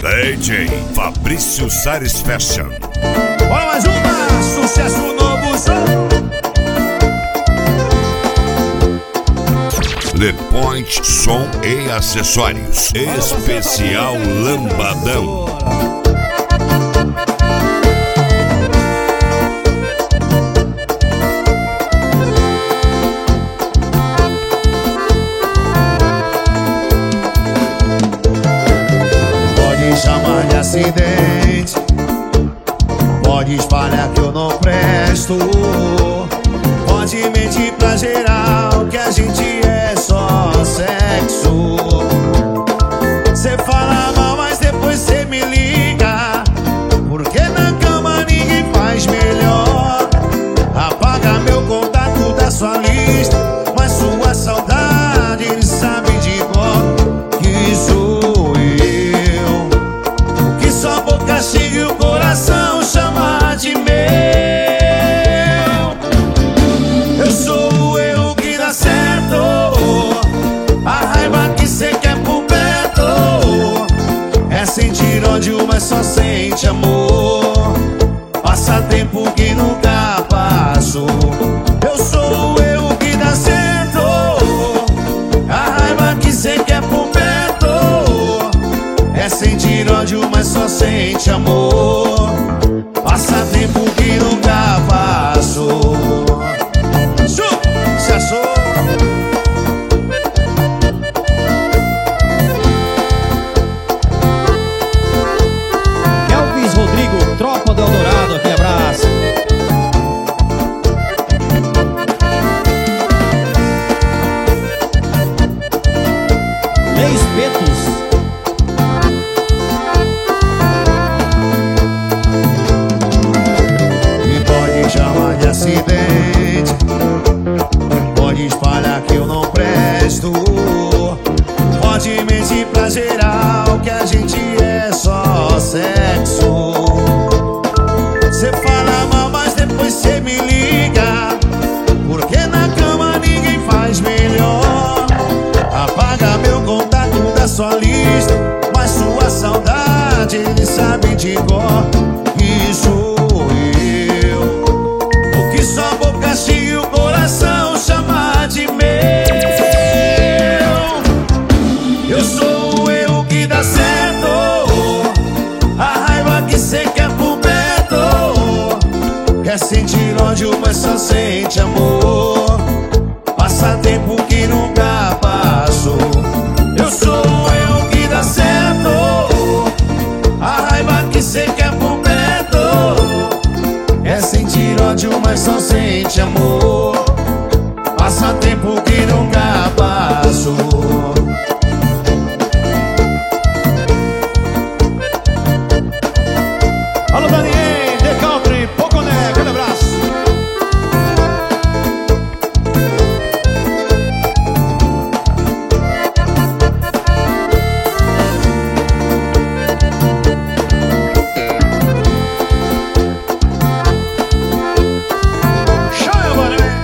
DJ Fabrício Sares Fashion. Bora mais uma, sucesso novo som. The Point Som e Acessórios. Especial Lambadão. Pode chamar de acidente, pode espalhar que eu não presto, pode mentir pra geral que a gente é só sexo. Cê fala mal, mas depois cê me liga, porque na cama ninguém faz melhor. Apaga meu contato da sua lista, mas sua saudade ele sabe de cor que sou eu, que sua boca chega e o coração chama de meu. Eu sou o erro que dá certo, a raiva que cê quer por perto, é sentir ódio, mas só sente amor, passatempo que nunca passou. Eu sou o erro que dá certo, a raiva que cê quer por perto, é sentir ódio, mas só sente amor, passatempo que nunca passou. Se achou? Elvis Rodrigo, Tropa do Eldorado, aquele abraço. Leis Betos. Me pode chamar de acidente, pode espalhar que eu não presto, pode mentir pra geral que a gente é só sexo. Cê fala mal, mas depois cê me liga, porque na cama ninguém faz melhor. Apaga meu contato da sua lista, mas sua saudade ele sabe de cor que sou eu, o que sua boca chega e o coração chama de meu. Eu sou o erro que dá certo, a raiva que cê quer por perto, quer sentir ódio, mas só sente amor, passatempo que nunca passou. Eu sou o erro que dá certo, a raiva que cê quer por perto, é sentir ódio, mas só sente amor, passatempo que nunca passou. Alô, Daniel, The Country, Poconé, aquele abraço. Chama, Mané.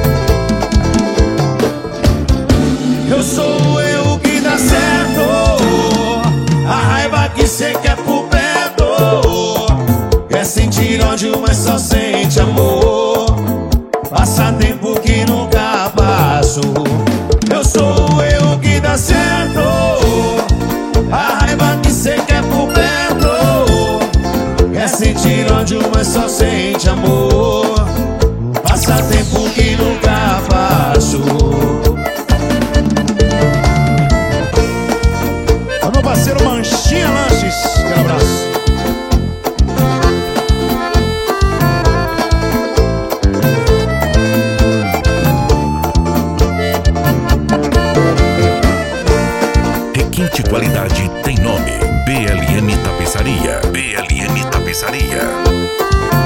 Eu sou o erro que dá certo, a raiva que cê quer por perto, quer sentir ódio, mas só sente amor, passatempo que nunca passou. Eu sou o erro que dá certo, a raiva que cê quer por perto, quer sentir ódio, mas só sente amor, passatempo que nunca passou. Meu parceiro Manchinha Lanches, aquele abraço. Requinte Qualidade tem nome. BLM Tapeçaria. BLM Tapeçaria.